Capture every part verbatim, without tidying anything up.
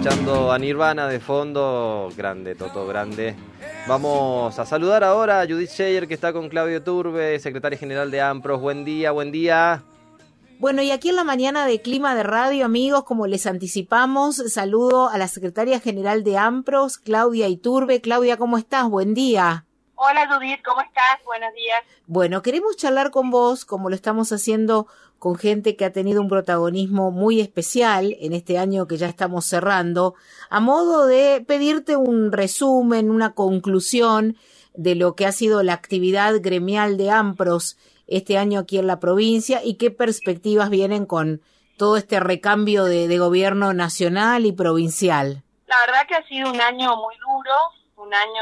escuchando a Nirvana de fondo, grande, Toto, grande. Vamos a saludar ahora a Judith Scheyer, que está con Claudio Turbe, secretaria general de AMPROS. Buen día, buen día. Bueno, y aquí en la mañana de Clima de Radio, amigos, como les anticipamos, saludo a la secretaria general de AMPROS, Claudia Iturbe. Claudia, ¿cómo estás? Buen día. Hola Judith, ¿cómo estás? Buenos días. Bueno, queremos charlar con vos, como lo estamos haciendo con gente que ha tenido un protagonismo muy especial en este año que ya estamos cerrando, a modo de pedirte un resumen, una conclusión de lo que ha sido la actividad gremial de AMPROS este año aquí en la provincia y qué perspectivas vienen con todo este recambio de, de gobierno nacional y provincial. La verdad que ha sido un año muy duro, un año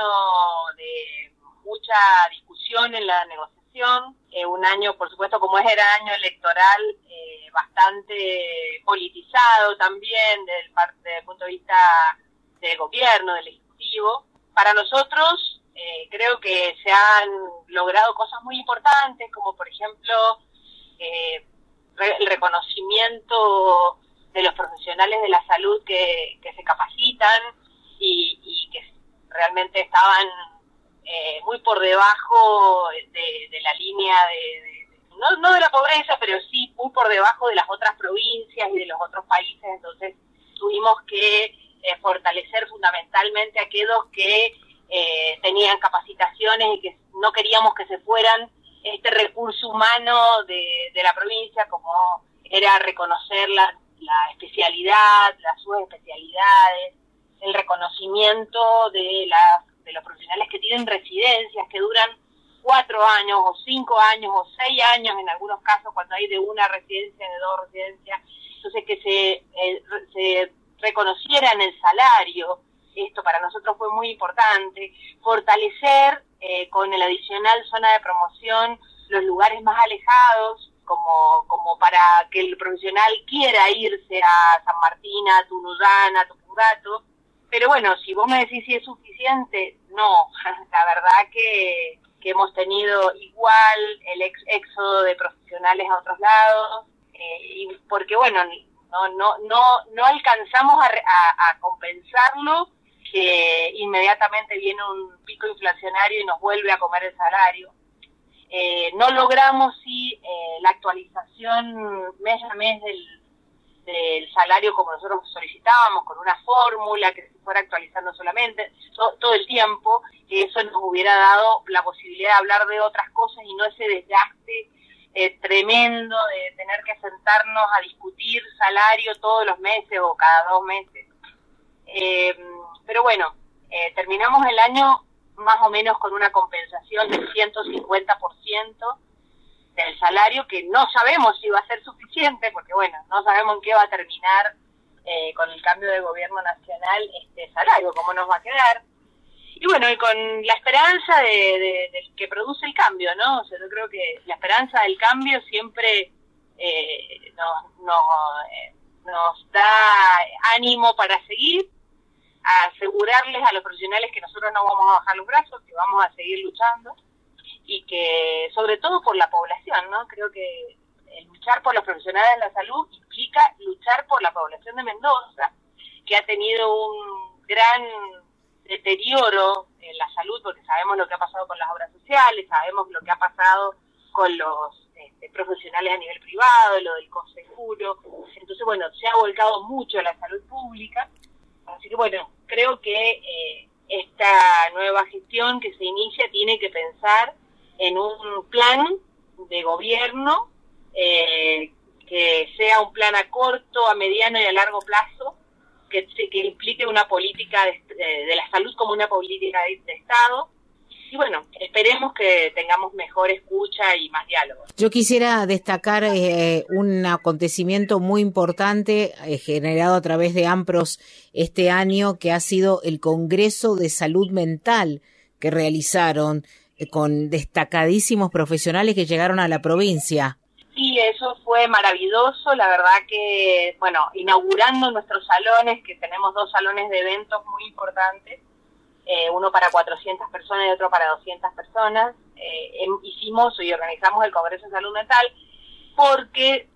de mucha discusión en la negociación, eh, un año, por supuesto, como era año electoral, eh, bastante politizado también desde el, desde el punto de vista del gobierno, del Ejecutivo. Para nosotros, eh, creo que se han logrado cosas muy importantes, como por ejemplo, eh, re, el reconocimiento de los profesionales de la salud que, que se capacitan y, y que realmente estaban Eh, muy por debajo de, de la línea de, de no, no de la pobreza, pero sí muy por debajo de las otras provincias y de los otros países. Entonces tuvimos que eh, fortalecer fundamentalmente a aquellos que eh, tenían capacitaciones y que no queríamos que se fueran este recurso humano de, de la provincia, como era reconocer la, la especialidad, las subespecialidades, el reconocimiento de las de los profesionales que tienen residencias que duran cuatro años o cinco años o seis años en algunos casos cuando hay de una residencia, de dos residencias. Entonces que se, eh, se reconociera en el salario, esto para nosotros fue muy importante. Fortalecer eh, con el adicional zona de promoción los lugares más alejados, como, como para que el profesional quiera irse a San Martín, a Tunuyán, a Tupungato. Pero bueno, si vos me decís si es suficiente, no, la verdad que, que hemos tenido igual el ex, éxodo de profesionales a otros lados, eh, y porque bueno, no no no no alcanzamos a, a, a compensarlo, que inmediatamente viene un pico inflacionario y nos vuelve a comer el salario. Eh, no logramos sí eh, la actualización mes a mes del del salario como nosotros solicitábamos, con una fórmula que se fuera actualizando solamente, to, todo el tiempo, que eso nos hubiera dado la posibilidad de hablar de otras cosas y no ese desgaste eh, tremendo de tener que sentarnos a discutir salario todos los meses o cada dos meses. Eh, pero bueno, eh, terminamos el año más o menos con una compensación del ciento cincuenta por ciento del salario, que no sabemos si va a ser suficiente, porque bueno, no sabemos en qué va a terminar eh, con el cambio de gobierno nacional este salario, cómo nos va a quedar. Y bueno, y con la esperanza de, de, de que produce el cambio, ¿no? O sea, yo creo que la esperanza del cambio siempre eh, nos, nos, eh, nos da ánimo para seguir, a asegurarles a los profesionales que nosotros no vamos a bajar los brazos, que vamos a seguir luchando, y que sobre todo por la población, ¿no? Creo que el luchar por los profesionales de la salud implica luchar por la población de Mendoza, que ha tenido un gran deterioro en la salud, porque sabemos lo que ha pasado con las obras sociales, sabemos lo que ha pasado con los este, profesionales a nivel privado, lo del conseguro. Entonces, bueno, se ha volcado mucho la salud pública. Así que, bueno, creo que eh, esta nueva gestión que se inicia tiene que pensar en un plan de gobierno eh, que sea un plan a corto, a mediano y a largo plazo, que, que implique una política de, de la salud como una política de, de Estado. Y bueno, esperemos que tengamos mejor escucha y más diálogo. Yo quisiera destacar eh, un acontecimiento muy importante eh, generado a través de AMPROS este año, que ha sido el Congreso de Salud Mental que realizaron eh, con destacadísimos profesionales que llegaron a la provincia. Sí, eso fue maravilloso, la verdad que, bueno, inaugurando nuestros salones, que tenemos dos salones de eventos muy importantes, eh, uno para cuatrocientas personas y otro para doscientas personas, eh, hicimos y organizamos el Congreso de Salud Mental porque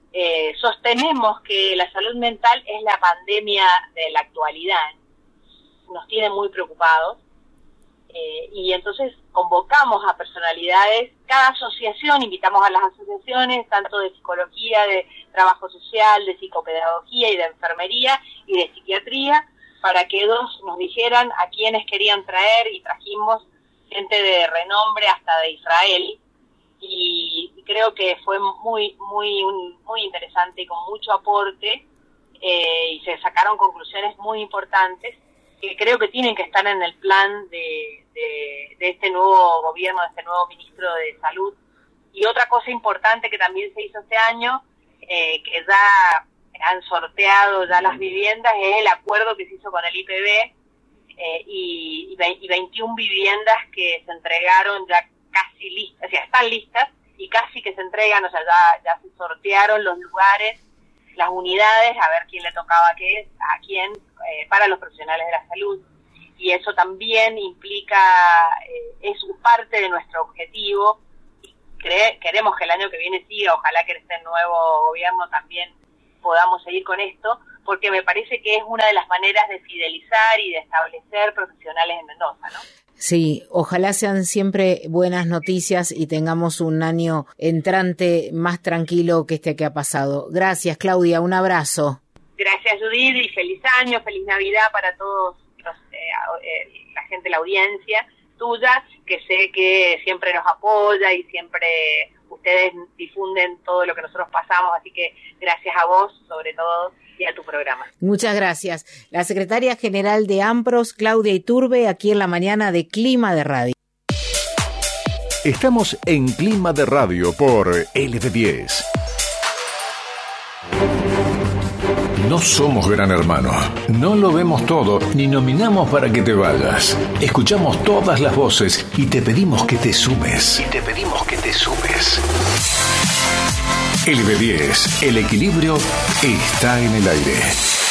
eh, sostenemos que la salud mental es la pandemia de la actualidad, nos tiene muy preocupados, eh, y entonces convocamos a personalidades, cada asociación, invitamos a las asociaciones, tanto de psicología, de trabajo social, de psicopedagogía y de enfermería y de psiquiatría, para que dos nos dijeran a quiénes querían traer, y trajimos gente de renombre hasta de Israel, y creo que fue muy muy muy interesante y con mucho aporte, eh, y se sacaron conclusiones muy importantes que creo que tienen que estar en el plan de, de, de este nuevo gobierno, de este nuevo ministro de Salud. Y otra cosa importante que también se hizo este año, eh, que ya han sorteado ya las viviendas, es el acuerdo que se hizo con el I P B, eh, y, y veintiuna viviendas que se entregaron ya casi listas, o sea, están listas y casi que se entregan, o sea, ya, ya se sortearon los lugares, las unidades, a ver quién le tocaba qué, a quién, eh, para los profesionales de la salud. Y eso también implica, eh, es parte de nuestro objetivo. Cre- queremos que el año que viene siga, ojalá que este nuevo gobierno también podamos seguir con esto, porque me parece que es una de las maneras de fidelizar y de establecer profesionales en Mendoza, ¿no? Sí, ojalá sean siempre buenas noticias y tengamos un año entrante más tranquilo que este que ha pasado. Gracias, Claudia, un abrazo. Gracias, Judith, y feliz año, feliz Navidad para todos los, eh, eh, la gente, la audiencia tuya, que sé que siempre nos apoya y siempre ustedes difunden todo lo que nosotros pasamos, así que gracias a vos, sobre todo, y a tu programa. Muchas gracias. La secretaria general de AMPROS, Claudia Iturbe, aquí en la mañana de Clima de Radio. Estamos en Clima de Radio por L B diez. No somos Gran Hermano, no lo vemos todo ni nominamos para que te vayas. Escuchamos todas las voces y te pedimos que te sumes. Y te pedimos que te sumes. L B diez, el equilibrio está en el aire.